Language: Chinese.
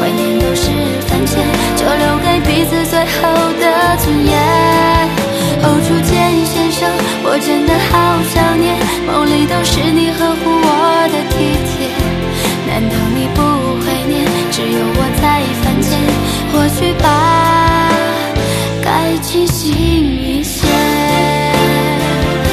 怀念都是犯贱，就留给彼此最后的尊严。哦，初见先生，我真的好想念，梦里都是你呵护我的体贴。难道你不怀念，只有我在犯贱？或许吧，该庆幸。